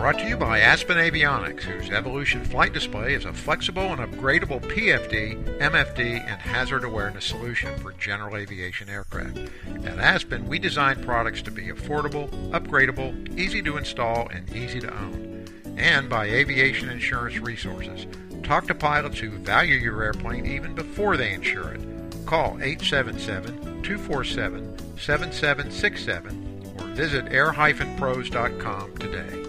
Brought to you by Aspen Avionics, whose Evolution flight display is a flexible and upgradable PFD, MFD, and hazard awareness solution for general aviation aircraft. At Aspen, we design products to be affordable, upgradable, easy to install, and easy to own. And by Aviation Insurance Resources. Talk to pilots who value your airplane even before they insure it. Call 877-247-7767 or visit air-pros.com today.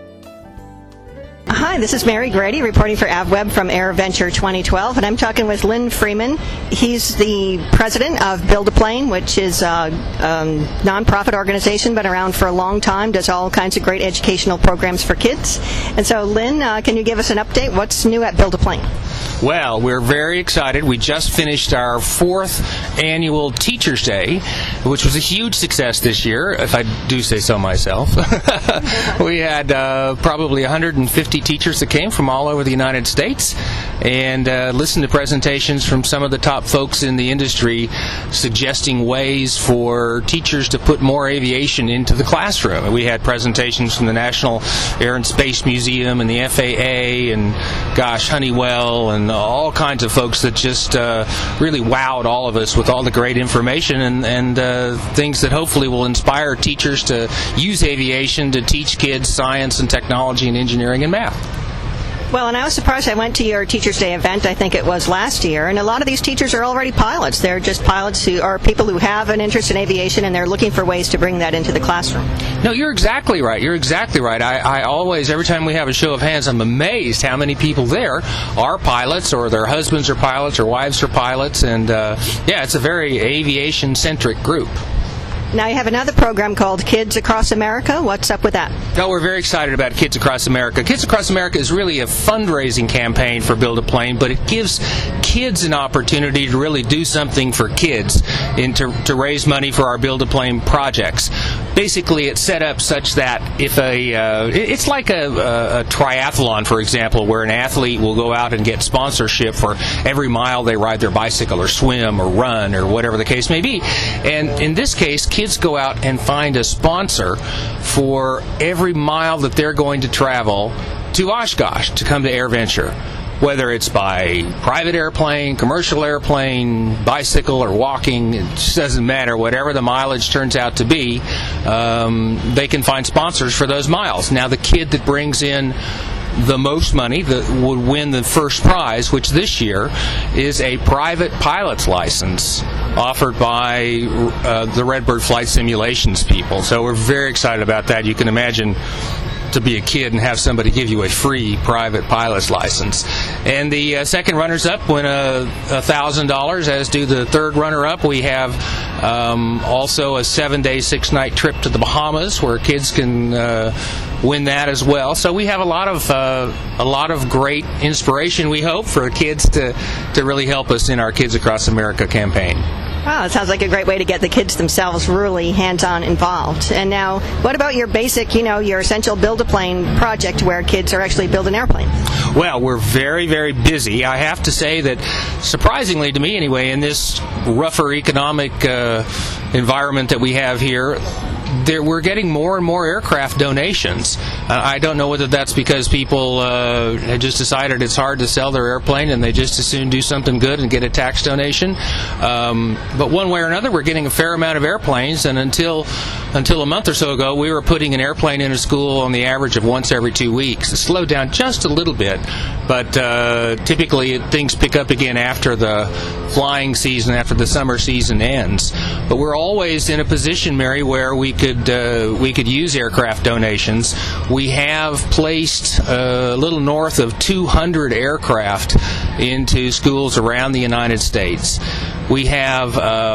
Hi, this is Mary Grady reporting for AvWeb from AirVenture 2012, and I'm talking with Lynn Freeman. He's the president of Build a Plane, which is a nonprofit organization, been around for a long time, does all kinds of great educational programs for kids. And so, Lynn, can you give us an update? What's new at Build a Plane? Well, we're very excited. We just finished our 4th annual Teachers' Day, which was a huge success this year, if I do say so myself. We had probably 150 teachers that came from all over the United States and listened to presentations from some of the top folks in the industry suggesting ways for teachers to put more aviation into the classroom. We had presentations from the National Air and Space Museum and the FAA and, Honeywell and all kinds of folks that just really wowed all of us with all the great information and things that hopefully will inspire teachers to use aviation to teach kids science and technology and engineering and math. Well, and I was surprised. I went to your Teachers' Day event, I think it was last year, and a lot of these teachers are already pilots. They're just pilots who are people who have an interest in aviation, and they're looking for ways to bring that into the classroom. No, you're exactly right. I always, every time we have a show of hands, I'm amazed how many people there are pilots, or their husbands are pilots, or wives are pilots, and it's a very aviation-centric group. Now you have another program called Kids Across America. What's up with that? No, we're very excited about Kids Across America. Kids Across America is really a fundraising campaign for Build a Plane, but it gives kids an opportunity to really do something for kids and to raise money for our Build a Plane projects. Basically, it's set up such that if it's like a triathlon, for example, where an athlete will go out and get sponsorship for every mile they ride their bicycle or swim or run or whatever the case may be. And in this case, kids go out and find a sponsor for every mile that they're going to travel to Oshkosh to come to AirVenture. Whether it's by private airplane, commercial airplane, bicycle, or walking, it just doesn't matter. Whatever the mileage turns out to be, they can find sponsors for those miles. Now, the kid that brings in the most money that would win the first prize, which this year is a private pilot's license offered by the Redbird Flight Simulations people. So we're very excited about that. You can imagine to be a kid and have somebody give you a free private pilot's license. And the second runners-up win $1,000, as do the third runner-up. We have also a 7-day, 6-night trip to the Bahamas where kids can win that as well. So we have a lot of great inspiration, we hope, for kids to really help us in our Kids Across America campaign. Wow, it sounds like a great way to get the kids themselves really hands-on involved. And now, what about your basic, your essential Build-A-Plane project where kids are actually building airplanes? Well, we're very, very busy. I have to say that, surprisingly to me anyway, in this rougher economic environment that we have here, we're getting more and more aircraft donations. I don't know whether that's because people have just decided it's hard to sell their airplane and they just as soon do something good and get a tax donation. But one way or another, we're getting a fair amount of airplanes, and until a month or so ago, we were putting an airplane in a school on the average of once every 2 weeks. It slowed down just a little bit, but typically things pick up again after the flying season, after the summer season ends. But we're always in a position, Mary, where we could use aircraft donations. We have placed a little north of 200 aircraft into schools around the United States. We have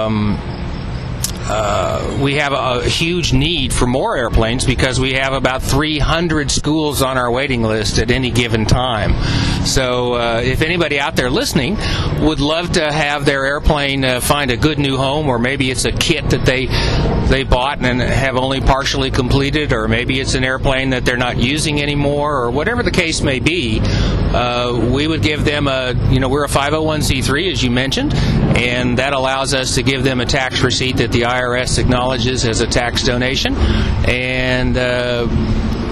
a huge need for more airplanes because we have about 300 schools on our waiting list at any given time. So if anybody out there listening would love to have their airplane find a good new home, or maybe it's a kit that they bought and have only partially completed, or maybe it's an airplane that they're not using anymore, or whatever the case may be, we would give them we're a 501c3, as you mentioned, and that allows us to give them a tax receipt that the IRS acknowledges as a tax donation, and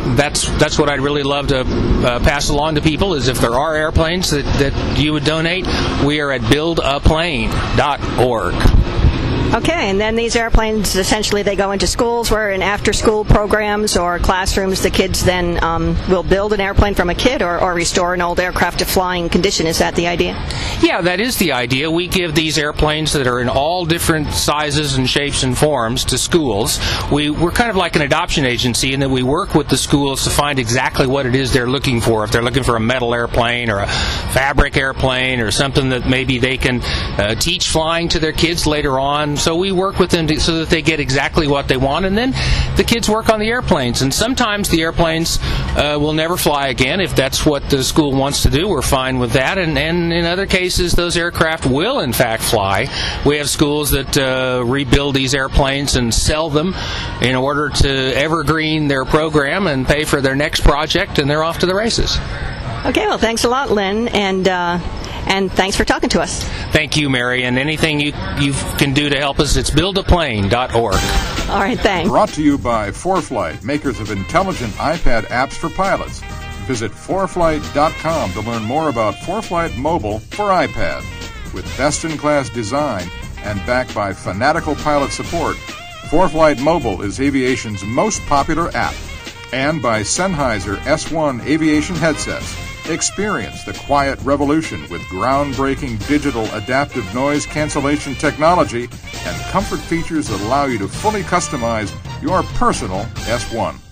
that's what I'd really love to pass along to people, is if there are airplanes that you would donate, we are at buildaplane.org. Okay, and then these airplanes, essentially they go into schools where in after-school programs or classrooms, the kids then will build an airplane from a kit or restore an old aircraft to flying condition. Is that the idea? Yeah, that is the idea. We give these airplanes that are in all different sizes and shapes and forms to schools. We're kind of like an adoption agency in that we work with the schools to find exactly what it is they're looking for. If they're looking for a metal airplane or a fabric airplane or something that maybe they can teach flying to their kids later on. So we work with them so that they get exactly what they want, and then the kids work on the airplanes. And sometimes the airplanes will never fly again. If that's what the school wants to do, we're fine with that. And in other cases, those aircraft will, in fact, fly. We have schools that rebuild these airplanes and sell them in order to evergreen their program and pay for their next project, and they're off to the races. Okay, well, thanks a lot, Lynn, and thanks for talking to us. Thank you, Mary, and anything you can do to help us, it's buildaplane.org. All right, thanks. Brought to you by ForeFlight, makers of intelligent iPad apps for pilots. Visit foreflight.com to learn more about ForeFlight Mobile for iPad. With best-in-class design and backed by fanatical pilot support, ForeFlight Mobile is aviation's most popular app. And by Sennheiser S1 aviation headsets. Experience the quiet revolution with groundbreaking digital adaptive noise cancellation technology and comfort features that allow you to fully customize your personal S1.